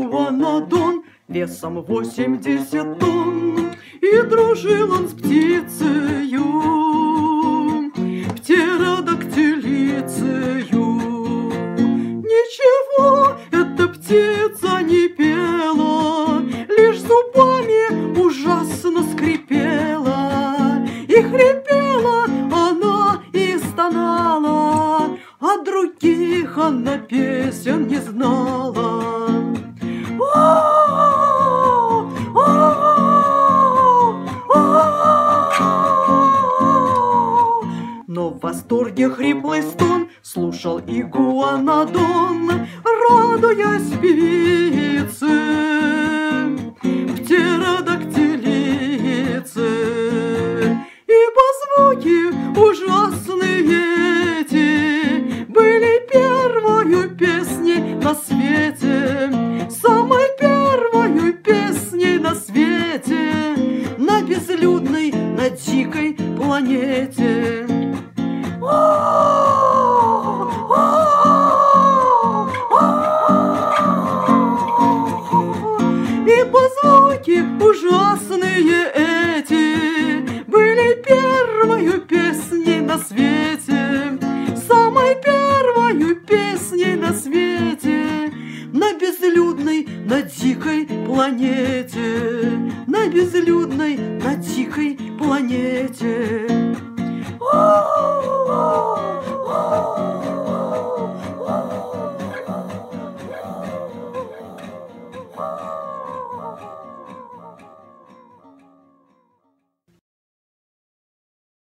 игуанодон весом 80 тонн, и дружил он с птицею, птеродактилицею. Ничего эта птица не пела, лишь зубами ужасно скрипела. И хрипела она, и стонала, а других она песен не знала. Но в восторге хриплый стон слушал игуанодон, радуясь певице, птеродактилице. Ибо звуки ужасные эти были первою песней на свете, самой первою песней на свете, на безлюдной, на дикой планете. Ибо звуки ужасные эти были первою песней на свете, самой первою песней на свете, на безлюдной, на дикой планете, на безлюдной, на дикой планете. Wow.